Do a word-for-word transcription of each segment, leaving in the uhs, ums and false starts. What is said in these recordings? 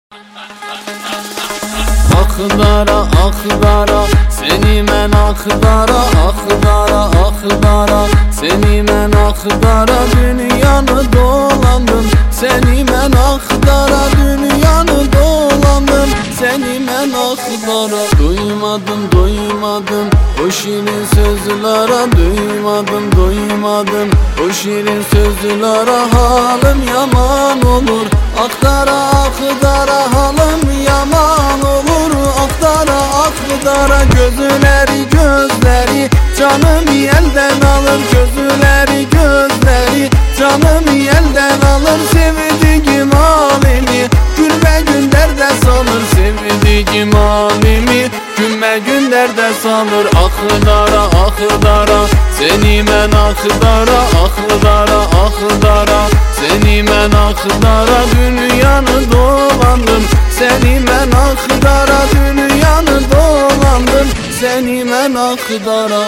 Akdara akdara seni men akdara akdara akdara seni men akdara dünyanı dolandım seni men akdara dünyanı dolandım seni men akdara duymadım duymadım o şirin sözlara duymadım duymadım o şirin sözlara halim yaman olur akdara akdara halim yaman olur akdara akdara gözleri gözleri canım elden alır gözleri gözleri canım elden alır sevdiğim halimi gülme gün derde salır sevdiğim halimi gülme gün derde salır akdara akdara seni men akdara akdara akdara seni men akdara dünyanı dolandım seni men akdara dünyanı dolandım seni men akdara.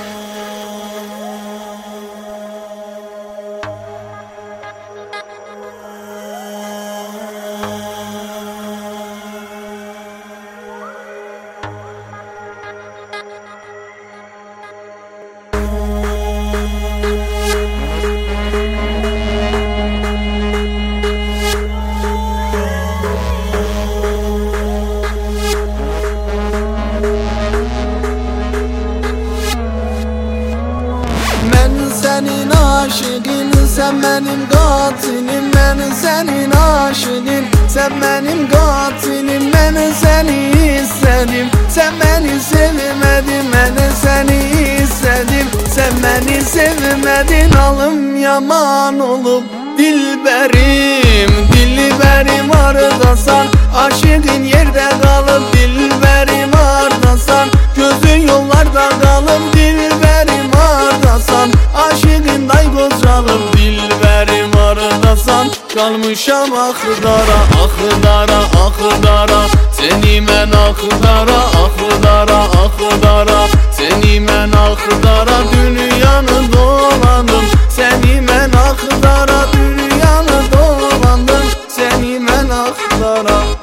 Senin aşığın, sen benim katilim. Ben senin aşığın, sen benim katilim. Ben seni istedim, sen beni sevmedin. Ben seni istedim, sen beni sevmedin. Alım yaman olup dilberim, dilberim ardasan aşığın yerde kalıp dilberim ardasan gözün yollarda kalıp dilberim ardasan aşığın daygoz çalıp dilberim ardasan kalmışam akdara akdara akdara seni men akdara akdara akdara seni men akdara dünyanı dolandım seni men akdara dünyanı dolandım seni men akdara.